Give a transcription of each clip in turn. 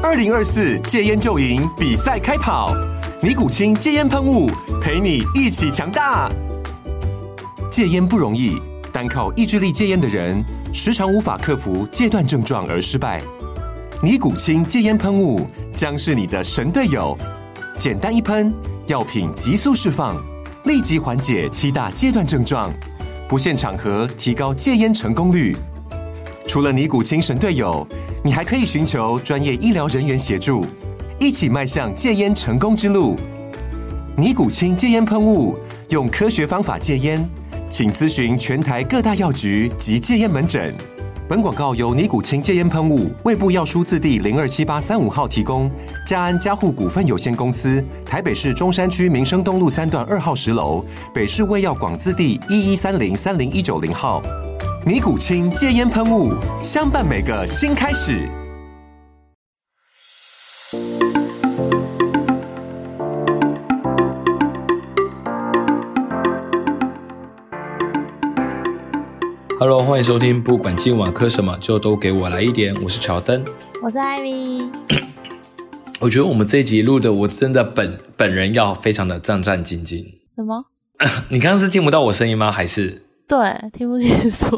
2024戒烟就赢比赛开跑，尼古清戒烟喷雾陪你一起强大。戒烟不容易，单靠意志力戒烟的人，时常无法克服戒断症状而失败。尼古清戒烟喷雾将是你的神队友，简单一喷，药品急速释放，立即缓解7大戒断症状，不限场合提高戒烟成功率。除了尼古清神队友，你还可以寻求专业医疗人员协助，一起迈向戒烟成功之路。尼古清戒烟喷雾，用科学方法戒烟，请咨询全台各大药局及戒烟门诊。本广告由尼古清戒烟喷雾、卫部药书字第027835号提供，嘉安嘉护股份有限公司，台北市中山区民生东路3段2号10楼，北市卫药广字第1130-30190号。尼古清戒烟喷雾，相伴每个新开始。 Hello， 欢迎收听，不管今晚磕什么，就都给我来一点。我是乔登， 我是艾米。 我觉得我们这一集录的，我真的本人要非常的战战兢兢。 什么？ 你刚刚是听不到我声音吗？还是？ 对，听不清楚。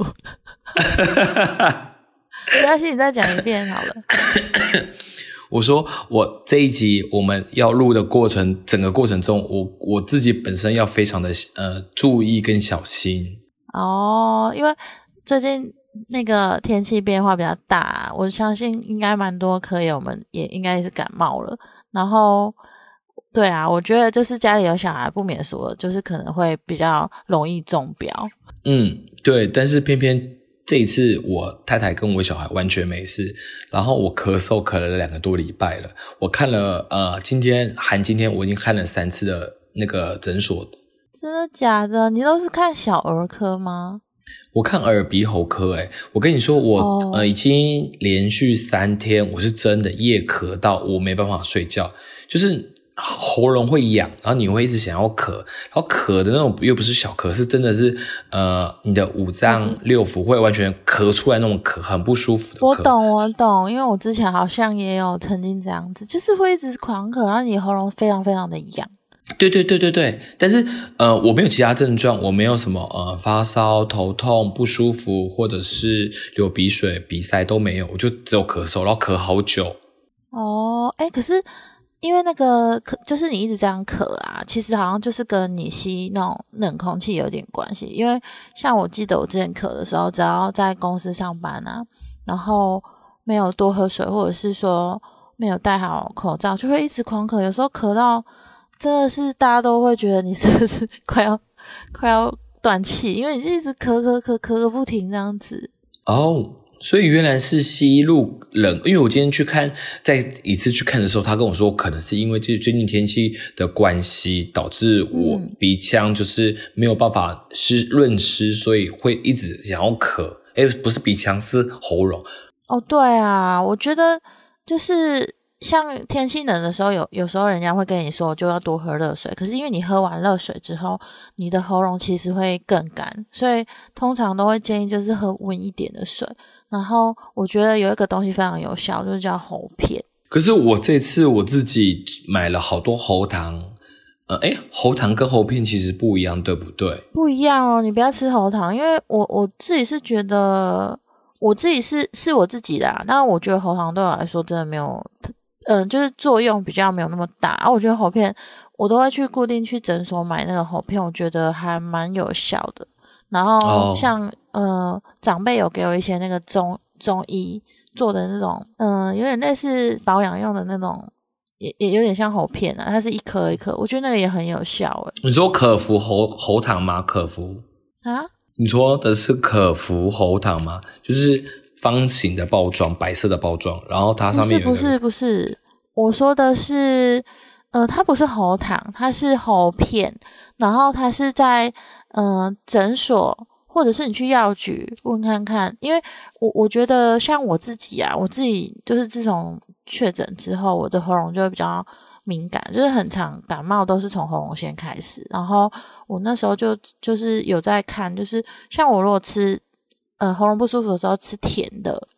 没关系，你再讲一遍好了。 我说我这一集我们要录的过程，整个过程中，我自己本身要非常的注意跟小心。 哦，因为最近那个天气变化比较大，我相信应该蛮多科友们也应该是感冒了。然后，对啊，我觉得就是家里有小孩不免俗了，就是可能会比较容易中标。 对，但是偏偏这一次我太太跟我小孩完全没事，然后我咳嗽咳了2个多礼拜了。我看了今天我已经看了3次的那个诊所。 真的假的？你都是看小儿科吗？ 我看耳鼻喉科我跟你说我已经连续3天我是真的夜咳到我没办法睡觉，就是喉咙会痒，然后你会一直想要咳，然后咳的那种又不是小咳，是真的是你的5脏6腑会完全咳出来那种咳，很不舒服的咳。 我懂，因为我之前好像也有曾经这样子，就是会一直狂咳，然后你喉咙非常非常的痒。 对，但是我没有其他症状，我没有什么发烧、头痛、不舒服，或者是流鼻水、鼻塞都没有，我就只有咳嗽，然后咳好久。 可是因为那个就是你一直这样咳啊，其实好像就是跟你吸那种冷空气有点关系。因为像我记得我之前咳的时候，只要在公司上班啊，然后没有多喝水，或者是说没有戴好口罩，就会一直狂咳，有时候咳到真的是大家都会觉得你是不是快要断气，因为你就一直咳个不停这样子。 所以原来是吸入冷，因为我今天再一次去看的时候，他跟我说可能是因为最近天气的关系，导致我鼻腔就是没有办法润湿，所以会一直想要咳。不是鼻腔，是喉咙。 对啊，我觉得就是像天气冷的时候，有时候人家会跟你说就要多喝热水，可是因为你喝完热水之后，你的喉咙其实会更干，所以通常都会建议就是喝温一点的水。然后我觉得有一个东西非常有效，就是叫喉片。可是我这次我自己买了好多喉糖，喉糖跟喉片其实不一样，对不对？ 不一样哦，你不要吃喉糖，因为我自己是觉得，我自己是我自己啦，但我觉得喉糖对我来说真的没有，就是作用比较没有那么大。我觉得喉片我都会固定去诊所买那个喉片，我觉得还蛮有效的。然后像长辈有给我一些那个中医做的那种有点类似保养用的那种，也有点像喉片啊，它是一颗一颗，我觉得那个也很有效你说可服喉糖吗？可服啊？ 你说的是可服喉糖吗？就是方形的包装，白色的包装，然后它上面有不是，我说的是它不是喉糖，它是喉片，然后它是在诊所或者是你去药局问看看，因为我觉得像我自己就是自从确诊之后，我的喉咙就会比较敏感，就是很常感冒都是从喉咙先开始。然后我那时候就是有在看，就是像我如果吃喉咙不舒服的时候吃甜的，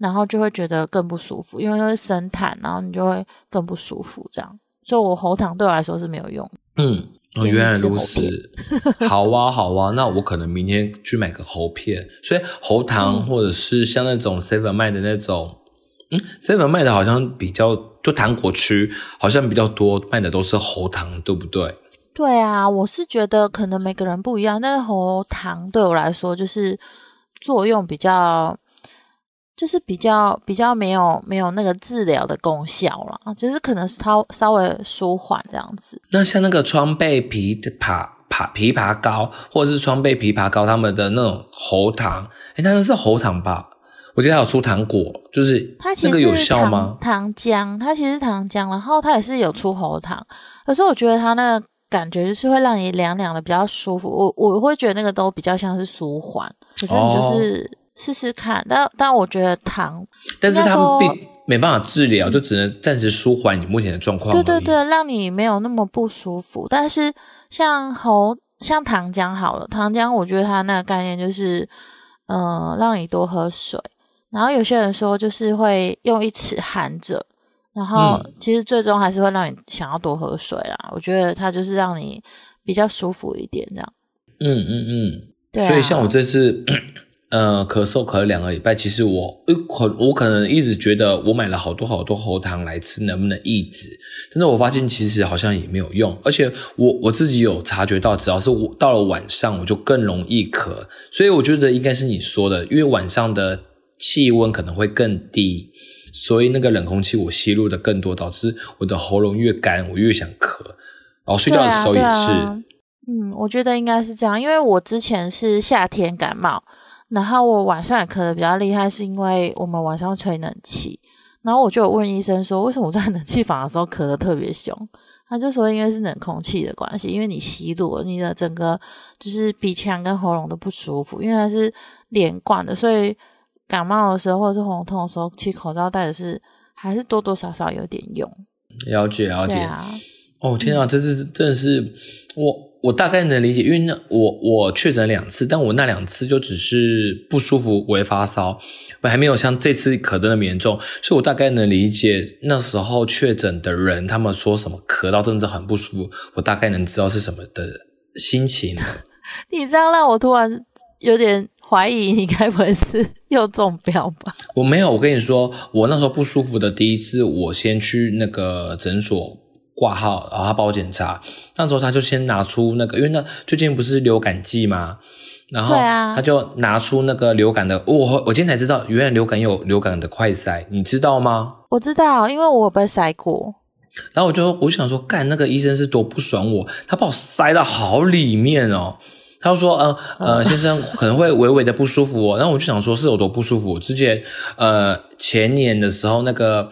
然后就会觉得更不舒服，因为会生痰，然后你就会更不舒服这样。所以我喉糖对我来说是没有用。 原来如此。好啊好啊，那我可能明天去买个喉片。所以喉糖或者是像那种 Seven 卖的那种，Seven 卖的好像比较，就糖果区好像比较多卖的都是喉糖，对不对？ 对啊，我是觉得可能每个人不一样，但是喉糖对我来说就是作用比较，就是比较没有那个治疗的功效啦，就是可能稍微舒缓这样子。 那像那个川贝枇杷膏或者是川贝枇杷膏他们的那种喉糖，那是喉糖吧？我记得它有出糖果，就是那个有效吗？ 糖浆，它其实是糖浆，然后它也是有出喉糖，可是我觉得它那个感觉就是会让你凉凉的比较舒服，我会觉得那个都比较像是舒缓，可是你就是试试看，但我觉得糖， 但是它并没办法治疗，就只能暂时舒缓你目前的状况而已。 对对对，让你没有那么不舒服。但是像糖浆好了，糖浆我觉得它那个概念就是让你多喝水，然后有些人说就是会用1匙含着，然后其实最终还是会让你想要多喝水啦。我觉得它就是让你比较舒服一点这样。对啊， 所以像我这次咳嗽咳了2个礼拜，其实我可能一直觉得我买了好多喉糖来吃能不能抑制，但是我发现其实好像也没有用，而且我自己有察觉到，只要是我到了晚上我就更容易咳，所以我觉得应该是你说的，因为晚上的气温可能会更低，所以那个冷空气我吸入的更多，导致我的喉咙越干，我越想咳，然后睡觉的时候也是。 我觉得应该是这样，因为我之前是夏天感冒，然后我晚上也咳得比较厉害，是因为我们晚上吹冷气，然后我就有问医生说为什么我在冷气房的时候咳得特别凶，他就说因为是冷空气的关系，因为你吸入了，你的整个就是鼻腔跟喉咙都不舒服，因为它是连贯的，所以感冒的时候或者是喉咙痛的时候，其实口罩戴的是还是多多少少有点用。 了解对啊。 天啊，这真的是我大概能理解，因为我确诊2次，但我那2次就只是不舒服微发烧，我还没有像这次咳得那么严重，所以我大概能理解那时候确诊的人他们说什么咳到真的很不舒服，我大概能知道是什么的心情。 你这样让我突然有点怀疑你该不会是又中标吧？ 我没有，我跟你说，我那时候不舒服的第一次，我先去那个诊所挂号，然后他帮我检查，那时候他就先拿出那个，因为那最近不是流感季嘛，然后他就拿出那个流感的，我今天才知道，原来流感有流感的快筛，你知道吗？ 我知道，因为我有被筛过。 然后我就想说，干，那个医生是多不爽我，他把我塞到好里面哦。他就说先生可能会微微的不舒服哦，然后我就想说是有多不舒服。我之前前年的时候那个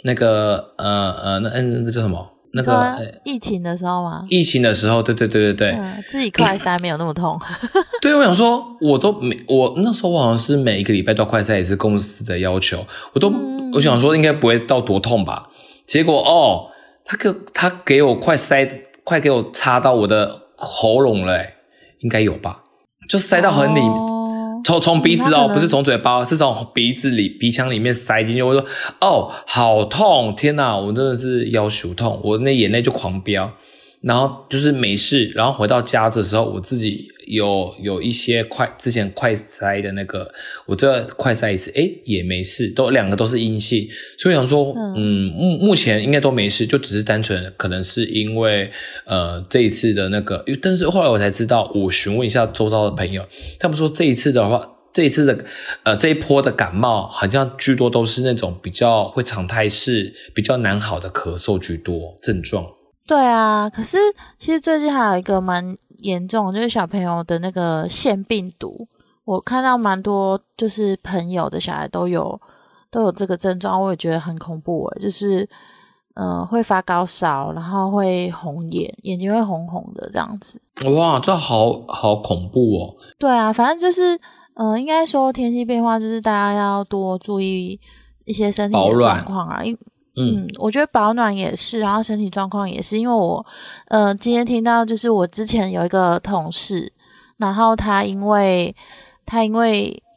叫什么？那个疫情的时候吗？ 疫情的时候，对， 自己快筛没有那么痛。 对，我想说，我那时候我好像是每一个礼拜都快筛，也是公司的要求，我想说应该不会到多痛吧。结果他给我快给我插到我的喉咙了，应该有吧？就塞到很里面。从鼻子不是从嘴巴，是从鼻腔里面塞进去。我说好痛，天哪，我真的是腰手痛，我那眼泪就狂飙。然后就是没事，然后回到家的时候，我自己有一些之前快筛的那个，我这快筛一次，也没事，2个都是阴性，所以想说，目前应该都没事，就只是单纯可能是因为这一次的那个，但是后来我才知道，我询问一下周遭的朋友，他们说这一次的这一波的感冒，好像居多都是那种比较会常态式、比较难好的咳嗽居多症状。 对啊，可是其实最近还有一个蛮严重的，就是小朋友的那个腺病毒，我看到蛮多就是朋友的小孩都有这个症状，我也觉得很恐怖耶，就是会发高烧，然后会红眼睛会红红的这样子。 哇，这好恐怖哦。 对啊，反正就是应该说天气变化，就是大家要多注意一些身体的状况啊。我觉得保暖也是，然后身体状况也是，因为我今天听到就是我之前有一个同事，然后他因为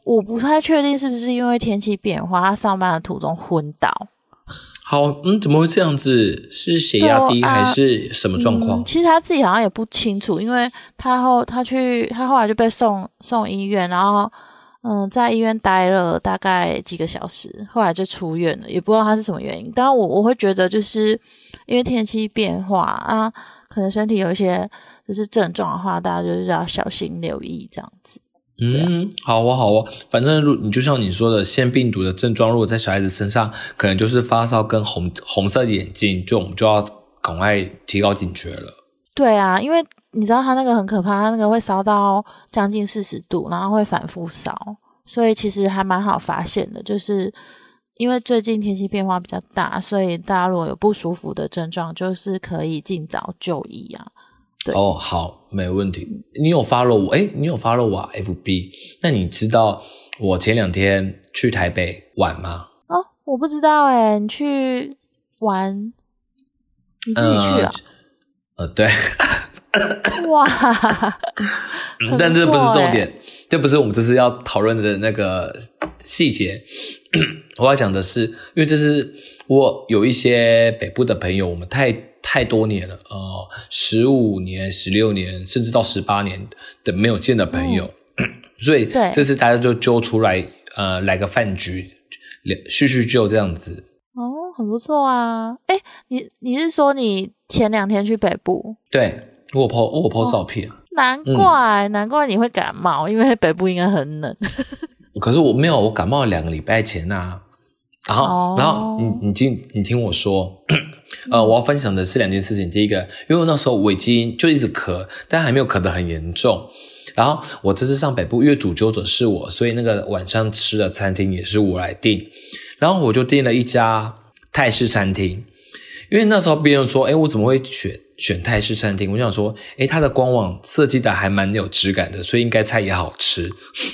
我不太确定是不是因为天气变化，他上班的途中昏倒。 好，怎么会这样子？是血压低还是什么状况？ 其实他自己好像也不清楚，因为他后来就被送医院，然后在医院待了大概几个小时，后来就出院了，也不知道他是什么原因。当然我会觉得就是因为天气变化啊，可能身体有一些就是症状的话，大家就是要小心留意这样子。 好啊，反正你就像你说的，腺病毒的症状，如果在小孩子身上，可能就是发烧跟红色的眼睛，我们就要赶快提高警觉了。 对啊，因为你知道他那个很可怕，他那个会烧到将近40度，然后会反复烧，所以其实还蛮好发现的。就是因为最近天气变化比较大，所以大家如果有不舒服的症状，就是可以尽早就医啊。对好，没问题。你有 follow 我？你有 follow 我FB？ 那你知道我前2天去台北玩吗？ 我不知道你去玩，你自己去啊？ 对。 哇！ 但这不是重点，这不是我们这次要讨论的那个细节。我要讲的是，因为这是我有一些北部的朋友，我们太多年了，15年、16年，甚至到18年的没有见的朋友，所以这次大家就揪出来，来个饭局，叙旧这样子。 很不错啊！你是说你前2天去北部？ 对，我有 po 照片。 难怪你会感冒，因为北部应该很冷。 可是我没有，我感冒了2个礼拜前啊。然后你听我说，我要分享的是2件事情。第一个，因为那时候我已经就一直咳，但还没有咳得很严重。然后我这次上北部，因为主揪者是我，所以那个晚上吃的餐厅也是我来订。然后我就订了一家泰式餐厅，因为那时候别人说，我怎么会选泰式餐厅？我想说，它的官网设计的还蛮有质感的，所以应该菜也好吃。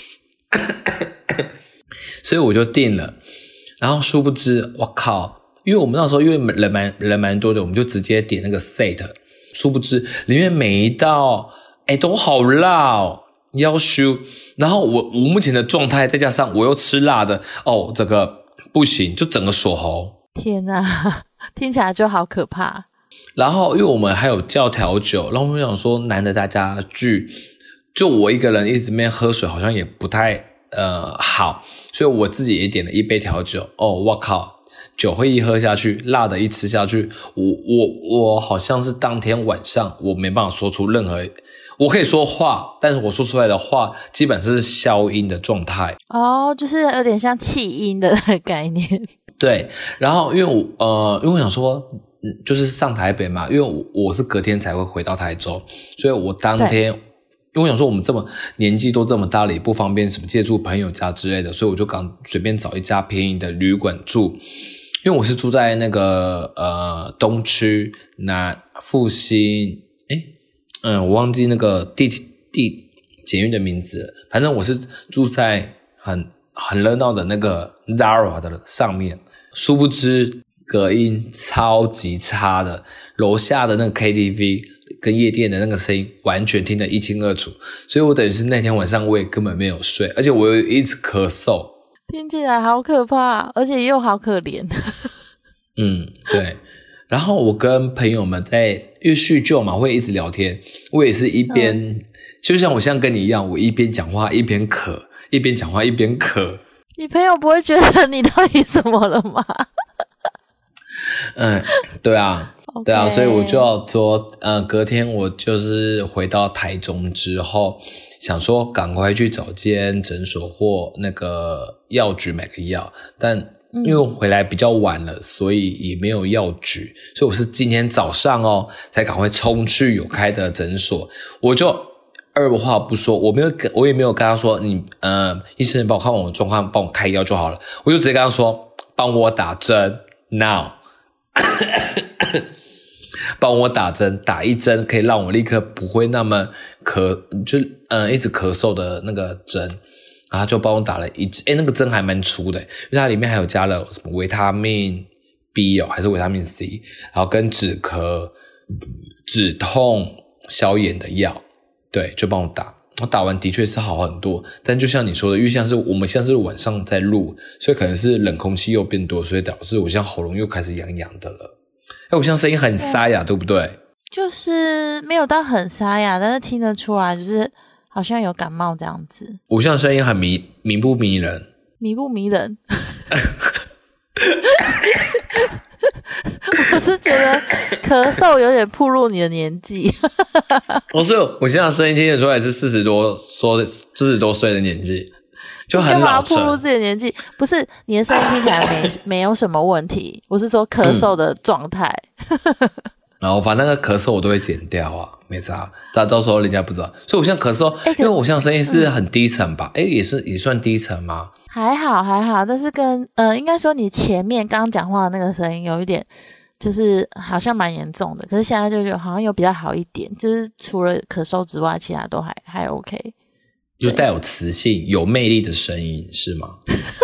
所以我就订了。然后殊不知，我靠！因为我们那时候因为人蛮多的，我们就直接点那个 set。殊不知里面每一道都好辣要羞。然后我目前的状态，再加上我又吃辣的，这个不行，就整个锁喉。 天哪，听起来就好可怕。 然后因为我们还有叫调酒，然后我想说难得大家聚，就我一个人一直没喝水，好像也不太好，所以我自己也点了1杯调酒。我靠，酒会一喝下去，辣的一吃下去，我好像是当天晚上我没办法说出任何，我可以说话，但是我说出来的话基本上是消音的状态。 就是有点像气音的概念。 对，然后因为我想说，就是上台北嘛，因为我是隔天才会回到台州，所以我当天，因为我想说我们这么年纪都这么大了，也不方便什么借住朋友家之类的，所以我就刚随便找一家便宜的旅馆住。因为我是住在那个东区复兴，我忘记那个地捷运的名字了，反正我是住在很热闹的那个 Zara 的上面。殊不知隔音超级差的，楼下的那个 KTV 跟夜店的那个声音完全听得一清二楚，所以我等于是那天晚上我也根本没有睡，而且我又一直咳嗽。 听起来好可怕，而且又好可怜。 对。然后我跟朋友们因为叙旧嘛，会一直聊天，我也是一边就像我现在跟你一样，我一边讲话一边咳，一边讲话一边咳。 你朋友不会觉得你到底怎么了吗？ 对啊，对啊，所以我就要说，隔天我就是回到台中之后，想说赶快去找间诊所或那个药局买个药，但因为我回来比较晚了，所以也没有药局，所以我是今天早上才赶快冲去有开的诊所，我就二话不说，我也没有跟他说医生帮我看完我的状况，帮我开药就好了，我就直接跟他说帮我打针 now 帮我打针，打一针可以让我立刻不会那么一直咳嗽的那个针，然后就帮我打了一针，那个针还蛮粗的，因为它里面还有加了什么维他命 B 还是维他命 C， 然后跟止咳、止痛、消炎的药，对，就帮我打。 我打完的确是好很多，但就像你说的，因为像是我们像是晚上在录，所以可能是冷空气又变多，所以导致我现在喉咙又开始痒痒的了。我现在声音很沙哑，对不对？ 就是没有到很沙哑，但是听得出来就是好像有感冒这样子。 我现在声音很迷不迷人？ 迷不迷人？我是觉得咳嗽有点暴露你的年纪。 所以我现在声音听得出来是40多岁的年纪，就很老成。 干嘛暴露自己的年纪？不是，你的声音听起来没有什么问题，我是说咳嗽的状态。 然后反正那个咳嗽我都会剪掉啊，没差，到时候人家不知道。所以我现在咳嗽，因为我现在声音是很低沉吧？也算低沉吗？ 还好，但是跟应该说你前面刚刚讲话的那个声音有一点，就是好像蛮严重的，可是现在就好像有比较好一点，就是除了咳嗽之外，其他都还 OK， 就带有磁性、有魅力的声音是吗？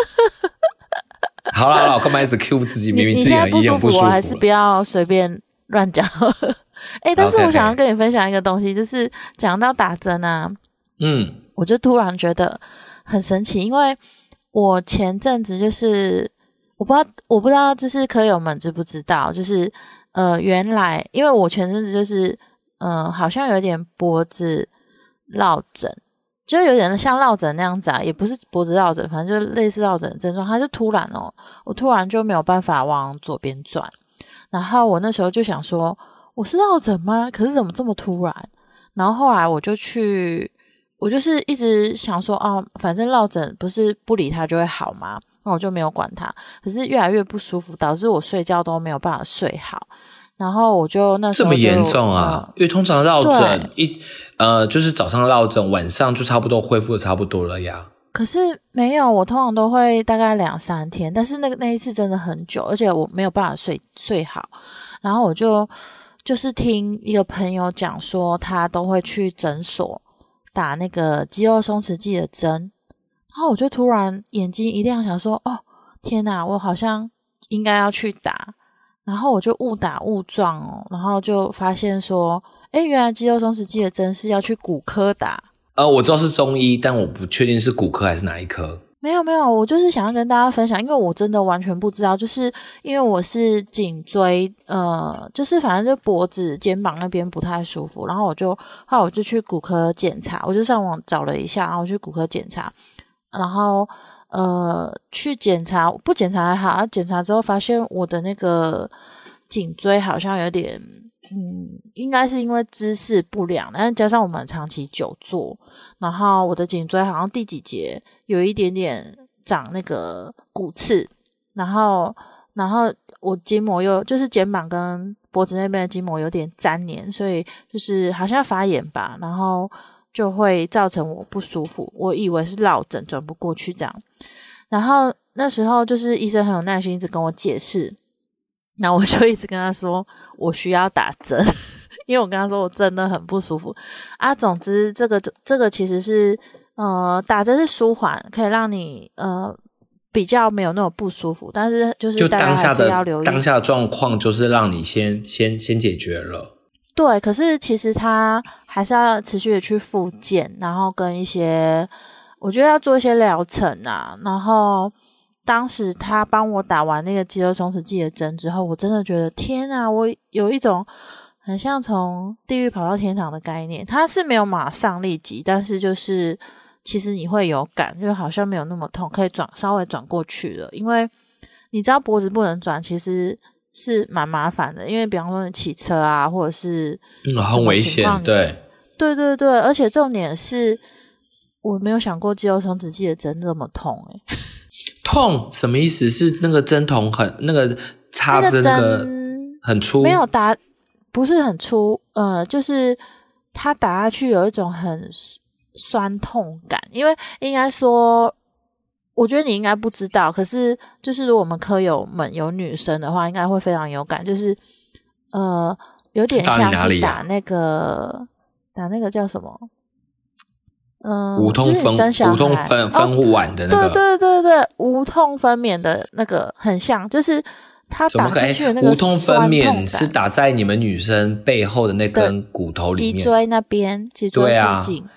好啦，我干嘛一直 cue 自己？明明自己很不舒服， 我还是不要随便乱讲。但是我想要跟你分享一个东西，就是讲到打针啊，我就突然觉得很神奇，因为我前阵子就是我不知道就是科友们知不知道，就是原来因为我前阵子就是好像有点脖子落枕，就有点像落枕那样子啊，也不是脖子落枕，反正就类似落枕的症状。它就突然我突然就没有办法往左边转，然后我那时候就想说我是落枕吗？可是怎么这么突然？然后后来我就是一直想说反正落枕不是不理它就会好吗？那我就没有管它，可是越来越不舒服，导致我睡觉都没有办法睡好。然后我就那时候这么严重啊？因为通常落枕就是早上落枕，晚上就差不多恢复的差不多了呀。 可是没有，我通常都会大概2-3天，但是那一次真的很久，而且我没有办法睡好。然后我就是听一个朋友讲说，他都会去诊所打那个肌肉松弛剂的针，然后我就突然眼睛一亮，想说天哪，我好像应该要去打。然后我就误打误撞然后就发现说原来肌肉松弛剂的针是要去骨科打。 我知道是中医，但我不确定是骨科还是哪一科。 没有，我就是想要跟大家分享，因为我真的完全不知道，就是因为我是颈椎就是反正就脖子肩膀那边不太舒服，然后后来我就去骨科检查，我就上网找了一下，然后我去骨科检查，然后去检查，不检查还好，检查之后发现我的那个颈椎好像有点应该是因为姿势不良，但是加上我们长期久坐，然后我的颈椎好像第几节有一点点长那个骨刺，然后我筋膜又就是肩膀跟脖子那边的筋膜有点粘连，所以就是好像发炎吧，然后就会造成我不舒服，我以为是落枕转不过去这样。然后那时候就是医生很有耐心一直跟我解释，那我就一直跟他说我需要打针因为我跟他说我真的很不舒服啊。总之这个其实是打针是舒缓，可以让你比较没有那么不舒服，但是就是大家还是要留意当下的状况，就是让你先解决了。 对，可是其实他还是要持续的去复健，然后跟一些我觉得要做一些疗程啊。然后当时他帮我打完那个肌肉松弛剂的针之后，我真的觉得天啊，我有一种很像从地狱跑到天堂的概念。它是没有马上立即，但是就是其实你会有感，就好像没有那么痛，可以稍微转过去了。因为你知道脖子不能转其实是蛮麻烦的，因为比方说你骑车啊，或者是很危险。对， 而且重点是我没有想过肌肉松弛剂的针这么痛痛什么意思？是那个针筒那个插针那个很粗？ 没有打，不是很粗，就是它打下去有一种很酸痛感。因为应该说我觉得你应该不知道，可是就是如果我们科友们有女生的话应该会非常有感，就是有点像是打那个叫什么无痛分娩的那个， 对，无痛分娩的那个很像，就是他打进去的那个无痛分娩是打在你们女生背后的那根骨头里面， 脊椎那边，脊椎附近。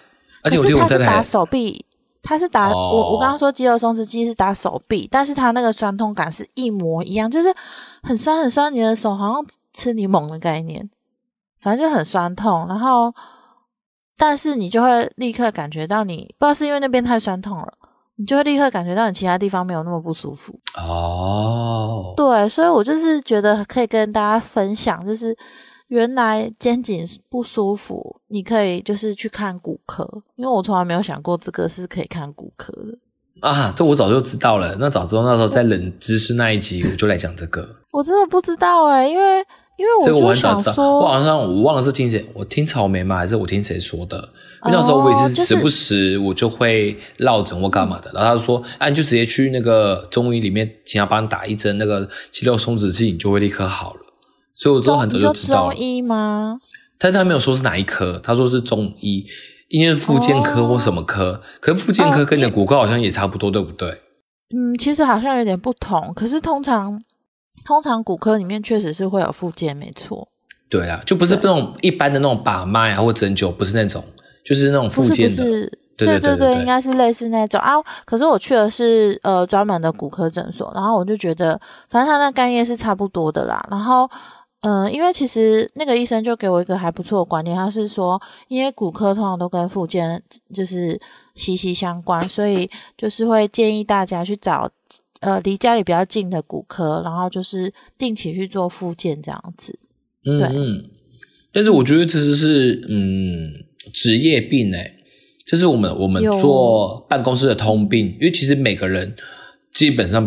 而且我听我太太， 可是他是打手臂，他是打、我刚刚说肌肉松弛剂是打手臂，但是他那个酸痛感是一模一样，就是很酸很酸，你的手好像吃柠檬的概念，反正就很酸痛，然后但是你就会立刻感觉到你不知道是因为那边太酸痛了，你就会立刻感觉到你其他地方没有那么不舒服。对，所以我就是觉得可以跟大家分享，就是原来肩颈不舒服你可以就是去看骨科，因为我从来没有想过这个是可以看骨科的啊，这我早就知道了，那早知道那时候在冷知识那一集我就来讲这个。 我真的不知道因为我就想说， 我好像我忘了是听谁，我听草莓吗？还是我听谁说的？因为那时候我也是时不时我就会落枕或干嘛的，然后他就说，你就直接去那个中医里面，请他帮你打一针那个肌肉松弛剂，你就会立刻好了。所以我之后很早就知道了。 中医吗？ 但他没有说是哪一科，他说是中医，因为复健科或什么科，可是复健科跟你的骨科好像也差不多，对不对？ 其实好像有点不同，可是通常骨科里面确实是会有复健，没错。对啦，就不是那种一般的那种把脉或针灸，不是那种，就是那种复健的。 不是对，应该是类似那种啊。可是我去的是专门的骨科诊所，然后我就觉得，反正他那干叶是差不多的啦。然后因为其实那个医生就给我一个还不错的观念，他是说，因为骨科通常都跟复健就是息息相关，所以就是会建议大家去找离家里比较近的骨科，然后就是定期去做复健这样子。对， 但是我觉得这是职业病这是我们做办公室的通病，因为其实每个人基本上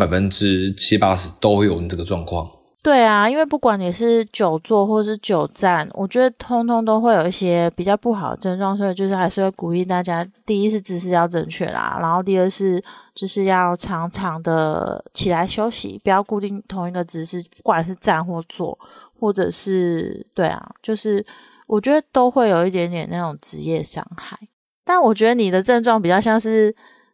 70-80%都会有这个状况。 对啊，因为不管你是久坐或是久站，我觉得通通都会有一些比较不好的症状，所以就是还是会鼓励大家，第一是姿势要正确啦，然后第二是就是要常常的起来休息，不要固定同一个姿势，不管是站或坐，或者是对啊，就是我觉得都会有一点点那种职业伤害。但我觉得你的症状比较像是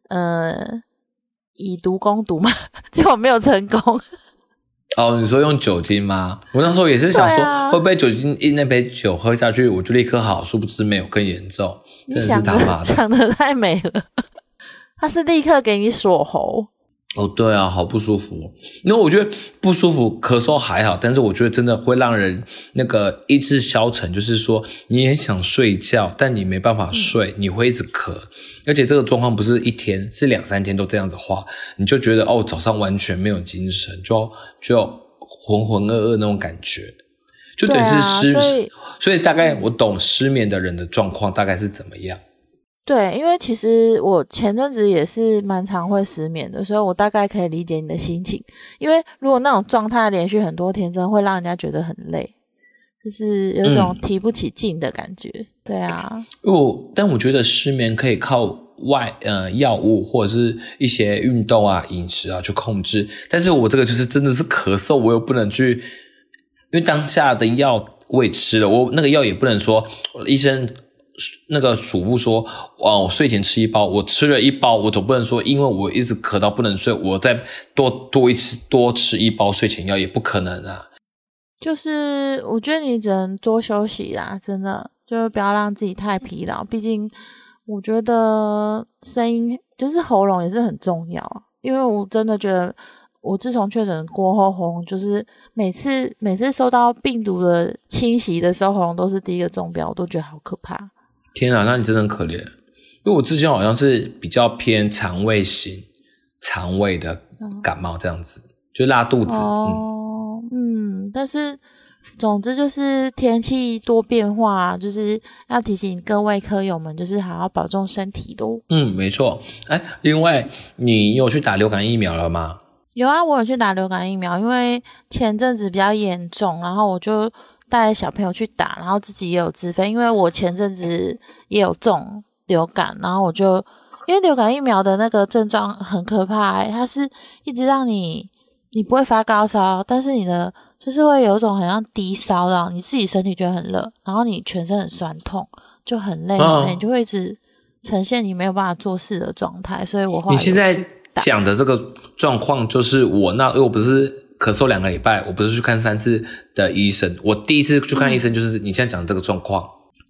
以毒攻毒嘛，结果没有成功。 你说用酒精吗？我那时候也是想说，会不会酒精一那杯酒喝下去我就立刻好，殊不知没有，更严重。真的是他妈的， 想得太美了。他是立刻给你锁喉。 对啊，好不舒服。因为我觉得不舒服，咳嗽还好，但是我觉得真的会让人那个意志消沉，就是说你也想睡觉，但你没办法睡，你会一直咳，而且这个状况不是一天，是2-3天都这样子的话，你就觉得早上完全没有精神，就浑浑噩噩那种感觉，就等于是所以大概我懂失眠的人的状况大概是怎么样。 对，因为其实我前阵子也是蛮常会失眠的，所以我大概可以理解你的心情。因为如果那种状态连续很多天，真的会让人家觉得很累，就是有一种提不起劲的感觉。对啊， 但我觉得失眠可以靠药物或者是一些运动啊、饮食啊去控制，但是我这个就是真的是咳嗽，我又不能去，因为当下的药我也吃了，我那个药也不能说医生那个嘱咐说我睡前吃1包，我吃了1包，我总不能说因为我一直咳到不能睡，我再多吃1包睡前药，也不可能啊。 就是我觉得你只能多休息啦，真的就不要让自己太疲劳，毕竟我觉得声音就是喉咙也是很重要，因为我真的觉得我自从确诊过后，喉咙就是每次受到病毒的侵袭的时候，喉咙都是第一个中标，我都觉得好可怕。 天啊，那你真的很可怜。因为我之前好像是比较偏肠胃型，肠胃的感冒这样子，就拉肚子。 但是总之就是天气多变化，就是要提醒各位科友们，就是好好保重身体咯。 没错。另外你有去打流感疫苗了吗？ 有啊，我有去打流感疫苗，因为前阵子比较严重，然后我就带小朋友去打，然后自己也有自费，因为我前阵子也有中流感，然后我就因为流感疫苗的那个症状很可怕它是一直让你不会发高烧，但是你的就是会有一种很像低烧，然后你自己身体觉得很热，然后你全身很酸痛，就很累很累，你就会一直呈现你没有办法做事的状态，所以我后来你现在讲的这个状况就是因为我不是咳嗽2个礼拜，我不是去看3次的医生，我第一次去看医生就是你现在讲的这个状况。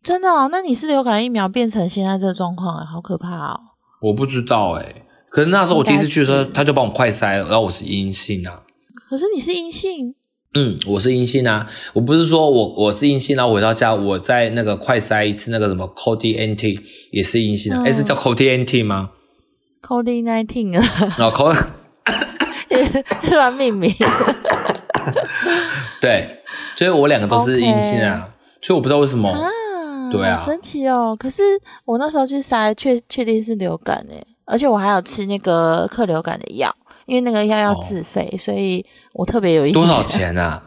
真的哦？那你是流感疫苗变成现在这个状况好可怕哦！ 我不知道可是那时候我第一次去的时候，他就帮我快筛了，然后我是阴性啊。 可是你是阴性？ 我是阴性啊。我不是说我是阴性，然后回到家我在那个快筛一次那个什么 COVID-19 也是阴性啊。是叫 COVID-19 吗？ COVID-19 啊。 哦乱命名。 对，所以我2个都是阴性啊。所以我不知道为什么。对啊， 好神奇哦！可是我那时候去筛，确定是流感而且我还有吃那个克流感的药，因为那个药要自费，所以我特别有印象。 多少钱啊？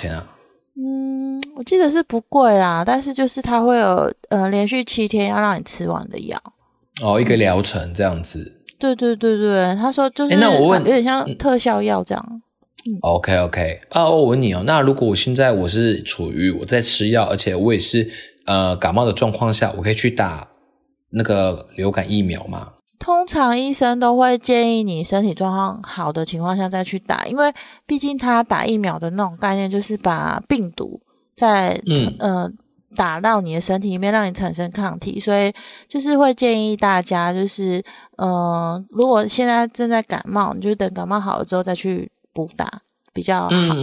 我记得是不贵啦，但是就是它会有连续7天要让你吃完的药。 一个疗程这样子。 对，他说就是那我问有点像特效药这样。 OK 我问你那如果我现在我是处于我在吃药，而且我也是感冒的状况下，我可以去打那个流感疫苗吗？ 通常医生都会建议你身体状况好的情况下再去打，因为毕竟他打疫苗的那种概念就是把病毒在打到你的身体里面，让你产生抗体，所以就是会建议大家就是如果现在正在感冒，你就等感冒好了之后再去补打比较好。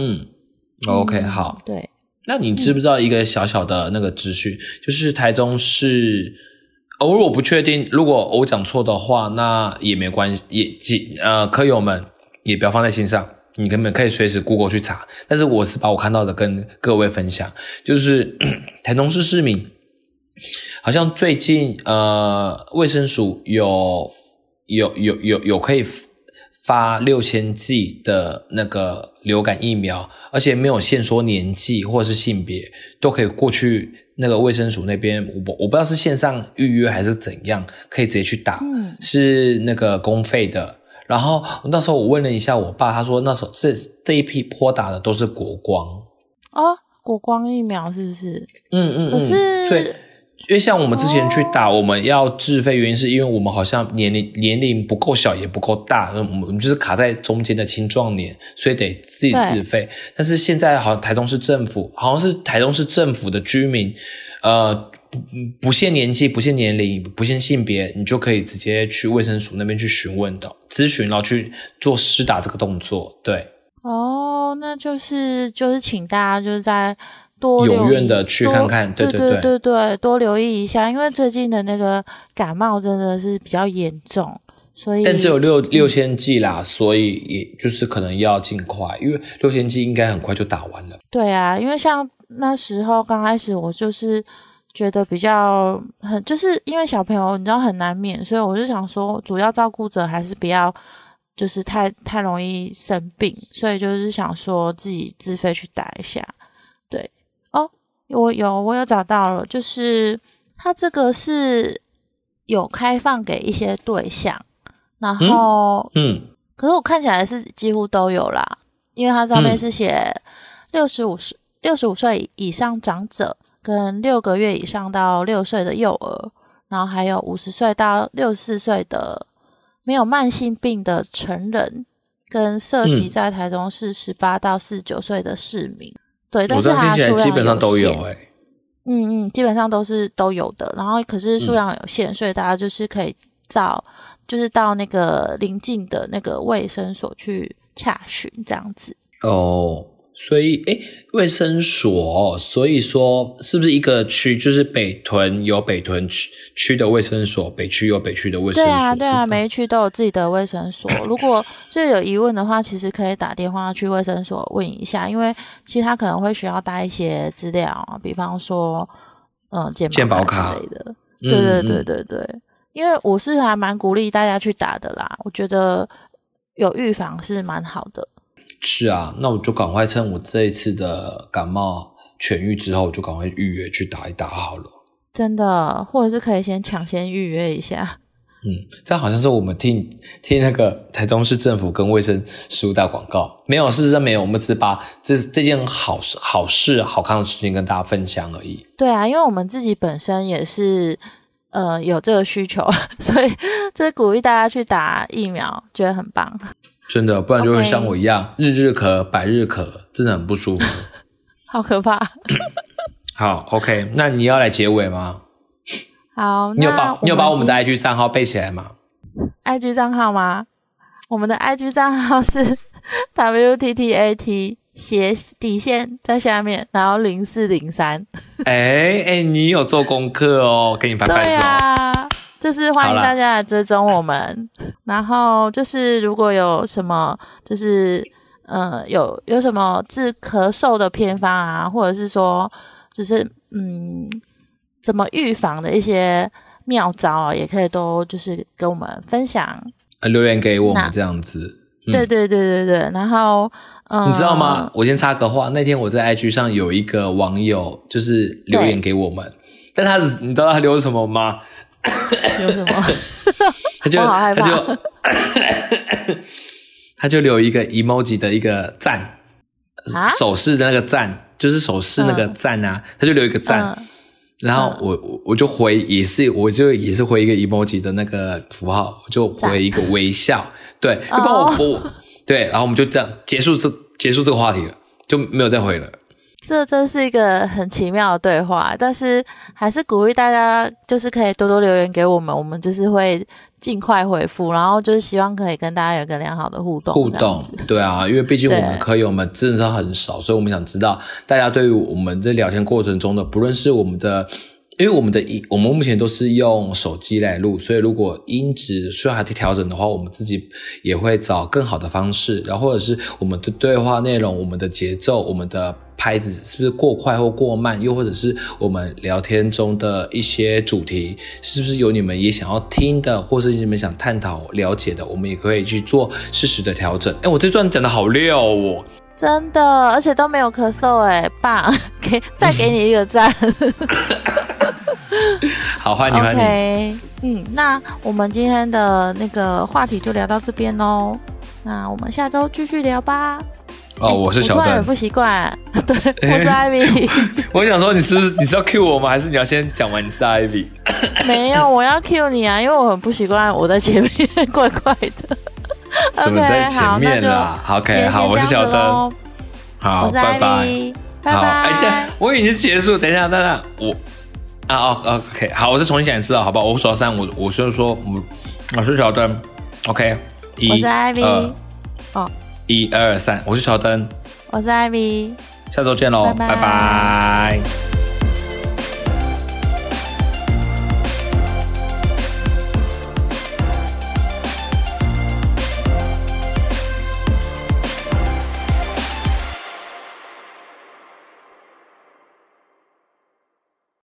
OK 好。 对， 那你知不知道一个小小的那个资讯，就是台中市如果不确定，如果我讲错的话那也没关系，科友们也不要放在心上，你根本可以随时 Google 去查，但是我是把我看到的跟各位分享。就是台中市市民好像最近卫生署有可以发6000剂的那个流感疫苗，而且没有限说年纪或是性别，都可以过去那个卫生署那边，我不知道是线上预约还是怎样，可以直接去打，是那个公费的。然后那时候我问了一下我爸，他说那时候这一批拨打的都是国光。 国光疫苗是不是？ 可是所以因为像我们之前去打我们要自费，原因是因为我们好像年龄不够小也不够大，我们就是卡在中间的青壮年，所以得自己自费。但是现在好像台中市政府的居民不限年纪不限年龄不限性别，你就可以直接去卫生署那边去询问的咨询，然后去做施打这个动作。对， 那就是请大家就是在多留意， 有愿的去看看。 对，多留意一下，因为最近的那个感冒真的是比较严重，所以但只有6000剂啦，所以也就是可能要尽快，因为6000剂应该很快就打完了。 对啊，因为像那时候刚开始我就是觉得比较就是因为小朋友你知道很难免，所以我就想说主要照顾者还是不要就是太容易生病，所以就是想说自己自费去打一下。对我有找到了，就是它这个是有开放给一些对象，然后可是我看起来是几乎都有啦，因为它上面是写65岁以上长者跟6个月以上到6岁的幼儿，然后还有50岁到64岁的没有慢性病的成人，跟涉及在台中市18到49岁的市民。对，但是它数量有限， 基本上都有基本上都有的，然后可是数量有限，所以大家就是可以就是到那个邻近的那个卫生所去洽询这样子。 所以卫生所，所以说是不是一个区就是北屯有北屯区的卫生所，北区有北区的卫生所？ 对啊，每一区都有自己的卫生所。如果就有疑问的话，其实可以打电话去卫生所问一下，因为其实他可能会需要带一些资料，比方说健保卡之类的。对，因为我是还蛮鼓励大家去打的啦，我觉得有预防是蛮好的。 是啊，那我就赶快趁我这一次的感冒痊愈之后，我就赶快预约去打一打好了。 真的，或者是可以抢先预约一下。 这样好像是我们替那个台中市政府跟卫生事务打广告，没有，事实上没有，我们只是把这件好事好康的事情跟大家分享而已。 对啊，因为我们自己本身也是有这个需求，所以就是鼓励大家去打疫苗，觉得很棒。 真的，不然就会像我一样日咳百日咳，真的很不舒服。 好可怕。 好 ，OK， 那你要来结尾吗？ 好， 你有把我们的 IG 账号背起来吗 ？IG 账号吗？我们的 IG 账号是 WTTAT 斜底线在下面，然后0403。 你有做功课哦，给你拍拍手。 对啊，就是欢迎大家来追踪我们。然后就是如果有什么就是有什么治咳嗽的偏方啊，或者是说就是怎么预防的一些妙招啊，也可以都就是跟我们分享， 留言给我们这样子。 对，然后你知道吗？我先插个话，那天我在 IG 上有一个网友就是留言给我们，但你知道他留什么吗？ 留什么？ 我好害怕。 他就留一个 emoji 的一个赞，手势的那个赞，就是手势那个赞啊，他就留一个赞。然后我就回也是回一个 emoji 的那个符号，我就回一个微笑，对，就帮我对，然后我们就这样结束这个话题了，就没有再回了。 这真是一个很奇妙的对话，但是还是鼓励大家就是可以多多留言给我们，我们就是会尽快回复，然后就是希望可以跟大家有一个良好的互动。 对啊，因为毕竟我们科友们真的是很少，所以我们想知道大家对于我们在聊天过程中的，不论是我们的，因为我们目前都是用手机来录，所以如果音质需要还去调整的话，我们自己也会找更好的方式，然后或者是我们的对话内容、我们的节奏、我们的拍子是不是过快或过慢，又或者是我们聊天中的一些主题是不是有你们也想要听的，或是你们想探讨了解的，我们也可以去做适时的调整。我这段讲的好溜哦， 真的，而且都没有咳嗽，棒，再给你一个赞。 好，欢迎你。 OK， 那我们今天的那个话题就聊到这边咯，那我们下周继续聊吧。 我是小邓。 我突然有不习惯，对，我是 Ivy。 我想说你是要 cue 我吗？还是你要先讲完你是 Ivy？ 没有，我要 cue 你啊，因为我很不习惯我在前面怪怪的。 什么在前面啦？ OK， 好，我是小邓。好， 我是 Ivy， 拜拜。 对，我已经结束，等一下，OK， 好，我再重新讲一次好不好？我数到3，我先说，我是小邓 ，OK， 我是 Ivy， 1、2、3，我是小邓， 我是 Ivy， 下周见喽，拜拜。